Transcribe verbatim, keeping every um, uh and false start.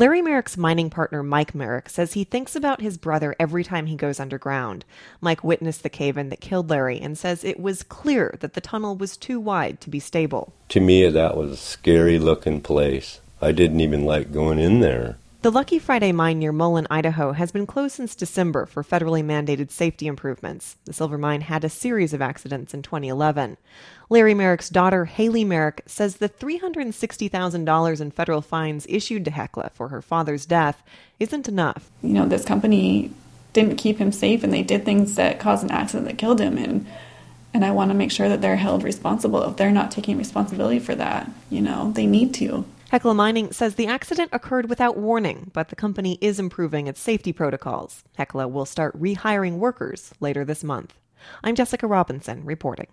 Larry Merrick's mining partner Mike Merrick says he thinks about his brother every time he goes underground. Mike witnessed the cave-in that killed Larry and says it was clear that the tunnel was too wide to be stable. To me, that was a scary-looking place. I didn't even like going in there. The Lucky Friday mine near Mullen, Idaho, has been closed since December for federally mandated safety improvements. The silver mine had a series of accidents in twenty eleven. Larry Merrick's daughter, Haley Merrick, says the three hundred sixty thousand dollars in federal fines issued to Hecla for her father's death isn't enough. You know, this company didn't keep him safe, and they did things that caused an accident that killed him, and and I want to make sure that they're held responsible. If they're not taking responsibility for that, you know, they need to. Hecla Mining says the accident occurred without warning, but the company is improving its safety protocols. Hecla will start rehiring workers later this month. I'm Jessica Robinson reporting.